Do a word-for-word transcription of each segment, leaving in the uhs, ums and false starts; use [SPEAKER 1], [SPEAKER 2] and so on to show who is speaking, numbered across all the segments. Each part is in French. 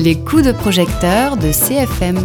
[SPEAKER 1] Les coups de projecteur de C F M.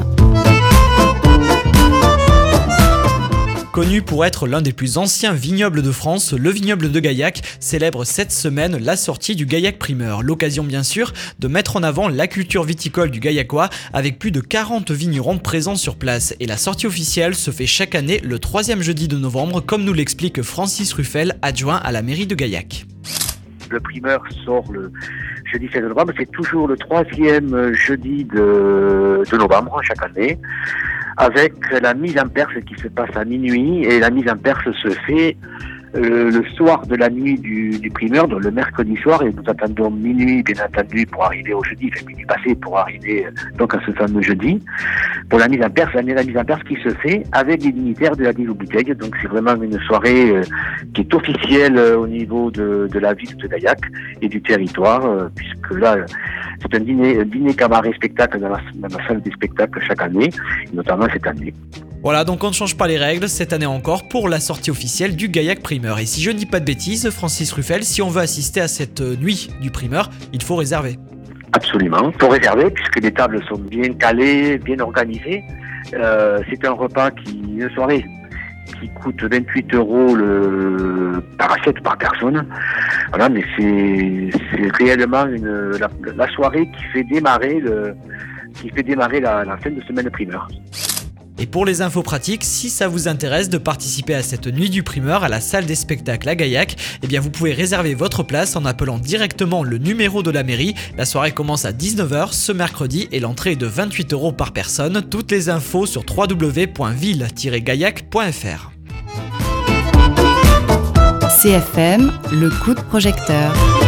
[SPEAKER 2] Connu pour être l'un des plus anciens vignobles de France, le vignoble de Gaillac célèbre cette semaine la sortie du Gaillac Primeur. L'occasion bien sûr de mettre en avant la culture viticole du Gaillacois avec plus de quarante vignerons présents sur place. Et la sortie officielle se fait chaque année le troisième jeudi de novembre, comme nous l'explique Francis Ruffel, adjoint à la mairie de Gaillac.
[SPEAKER 3] Le primeur sort le jeudi seize novembre, c'est toujours le troisième jeudi de, de novembre chaque année, avec la mise en perce qui se passe à minuit, et la mise en perce se fait euh, le soir de la nuit du, du primeur, donc le mercredi soir, et nous attendons minuit bien entendu pour arriver au jeudi, enfin minuit passé pour arriver donc à ce fameux jeudi, pour la mise en perce, la, la mise en perce qui se fait avec les dignitaires de la ville bouteille. Donc c'est vraiment une soirée euh, qui est officielle euh, au niveau de, de la ville de Gaillac et du territoire, euh, puisque là c'est un dîner, un dîner cabaret spectacle dans la, dans la salle des spectacles chaque année, et notamment cette année.
[SPEAKER 2] Voilà, donc on ne change pas les règles cette année encore pour la sortie officielle du Gaillac Primeur. Et si je ne dis pas de bêtises, Francis Ruffel, si on veut assister à cette nuit du primeur, il faut réserver.
[SPEAKER 3] Absolument, il faut réserver puisque les tables sont bien calées, bien organisées. Euh, c'est un repas qui, une soirée qui coûte vingt-huit euros le, par assiette par personne. Voilà, mais c'est, c'est réellement une, la, la soirée qui fait démarrer le, qui fait démarrer la, la fin de semaine primeur.
[SPEAKER 2] Et pour les infos pratiques, si ça vous intéresse de participer à cette nuit du primeur à la salle des spectacles à Gaillac, eh bien vous pouvez réserver votre place en appelant directement le numéro de la mairie. La soirée commence à dix-neuf heures ce mercredi et l'entrée est de vingt-huit euros par personne. Toutes les infos sur w w w point ville tiret gaillac point f r.
[SPEAKER 1] C F M, le coup de projecteur.